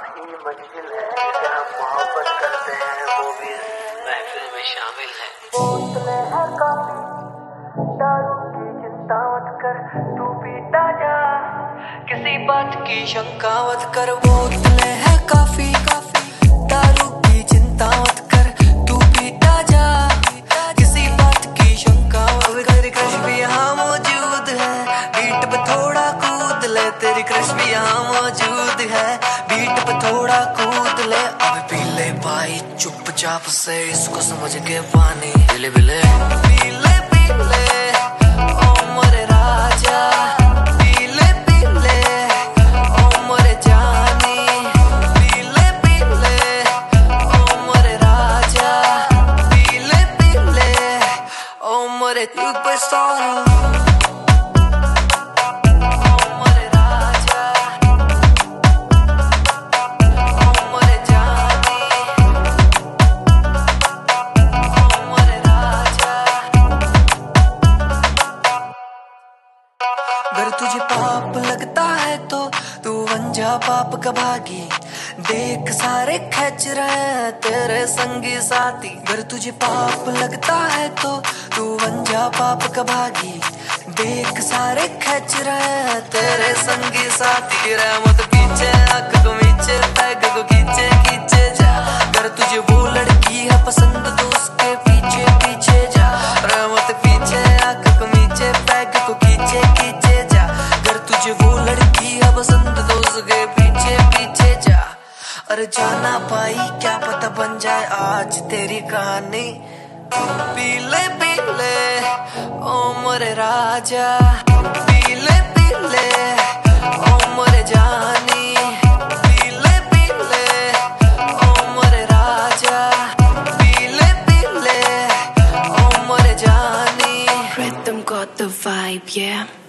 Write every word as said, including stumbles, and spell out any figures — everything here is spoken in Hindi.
ही मंजिल है जिसे हम मोहब्बत करते हैं, वो भी इस महफिल में शामिल है। बोतलें है काफी, दारू की चिंता मत कर, तू पीता जा, किसी बात की शंका मत कर। बोतलें है काफी काफी, दारू की चिंता मत कर, तू पीता जा, किसी बात की शंका मत कर। तेरी क्रश भी यहाँ मौजूद है, बीट पे थोड़ा कूद ले। तेरी क्रश भी यहाँ मौजूद है, बीट पे थोड़ा कूद ले। अब पी ले भाई चुपचाप से, इसको समझ के पानी बिले बिले पीले पीले ओ मोरे राजा, पीले पीले ओ मोरे जानी, पीले पीले ओ मोरे राजा, पीले पीले ओ मोरे सुपरस्टार। अगर तुझे पाप लगता है तो तू बन जा पाप का भागी, देख सारे खींच रहे हैं तेरे संगी साथी। अगर तुझे पाप लगता है तो तू बन जा पाप का भागी, देख सारे खींच रहे हैं तेरे संगी साथी। रहमत पीछे आंख को नीचे, पैग को खींचे खींचे जा। अगर तुझे वो लड़की है पसंद तो उसके पीछे पीछे जा। रहमत पीछे आंख को नीचे, पैग को खींचे खींचे जा। अगर तुझे वो लड़की है पसंद तो उसके पीछे पीछे जा। अरे जाना पाई क्या पता बन जाए आज तेरी कहानी। पीले पीले ओ मोरे राजा, पीले पीले ओ मोरे जानी, पीले पीले ओ मोरे राजा, पीले पीले ओ मोरे जानी। Rhythm got the vibe, yeah.